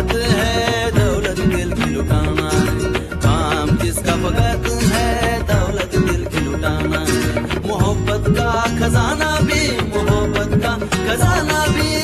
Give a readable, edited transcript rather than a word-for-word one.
फकत है दौलत दिल की लुटाना है, काम जिसका फकत है दौलत दिल की लुटाना है। मोहब्बत का खजाना भी, मोहब्बत का खजाना भी